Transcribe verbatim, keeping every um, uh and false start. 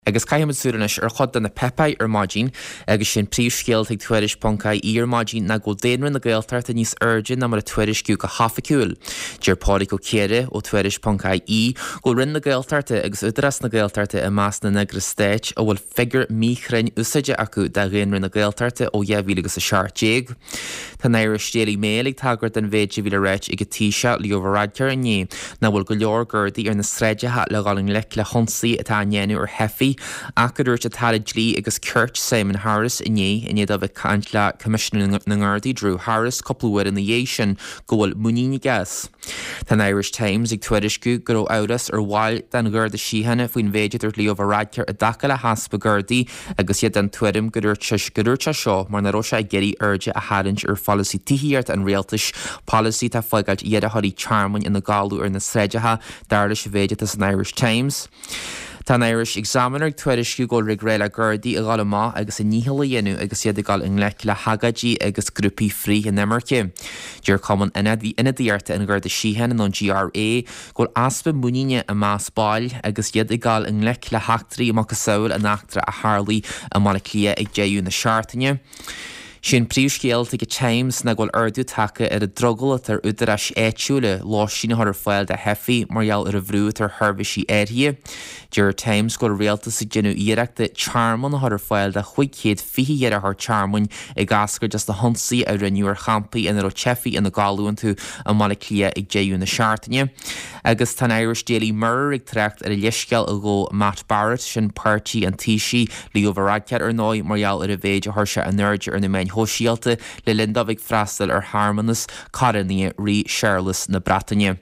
Agus caiimiid súranis ar chud na pepaid ar mágin agus sin príomhscéalt ag tuairis Pongcaí ar mágin na go déanrann na Gaeltachta níos urgin na mar a tuairis ciú go hafaciúil. Dear pádraig go céire ó tuairis Pongcaí go rinn na Gaeltachta agus údaras na Gaeltachta i más na Negra Stéit ó bhfuil figur míchrein úsaide acu de réanrann na Gaeltachta ó dheimhíle agus a seacht. Tá Irish Daily Mail ag tagart an bhéide bhíle réit ag tíise leohradcear ané na bhfuil go leor gurdaí ar na sreidethe le gáling le le chonsaí atá nnéanú ar hefií Acadúirt a talid lí agus Kurt Simon Harris iné iné a bheith caint le Commissioner na Gardaí Drew Harris coplúir in na dhéisian go bhfuil muíní gas. Tá Irish Times ag tuairisciú go raibh amhras ar bháil den Garda síhanna faoin bhéidir ar leohradcear a daca le haspa Gardaí agus iad den tuairim goúirt goúirte seo mar na roise ag geirí urge a haint ar policy tíhiart an réaltais policy tá foigáilt iad a thorí charmhain in na gáú ar na sreidethe dar se bhéide as an Irish Times. Tá Irish Examiner ag tuairisciú go rig réile Gardaí a gála má agus a níhall a dhéanú agus iad a gáil in lech le hagadí agus grúpaí frí in Imirce. Dear Common inad hí ina dtíarta in Garda síhan an G R A go aspa muíine a más báil agus iad a gáil in lech le heachtarí amach saoil a nachtra a Harlaí a mála clia ag déú na seaartaine. Sin príomhscéalt ag Times na ghfuil ardú take ar a drogalat ar údaras éitiúla láisína ar fáil de hefií margheall ar a bhrúd ar thurbhaisí éirithe. Dear Times go réaltas sa genú iireachta charman ar fáil de chuig chéad fiche ar th charmain ag gascar just na honsaí a rinneúar champaí in ar chefií in na gáúin tú a mála clia ag déú na seaartaine. Agus tá Irish Daily Mirror ag treacht ar a leisceal a go Matt Barrett sin páirtí an tíisi leohradcear ar nói margheall ar a bhéid a thuirse a nerd ar na main hóisialta le lindabhigh freastal ar Harmanas Carinaí rí Charles na Bretagne.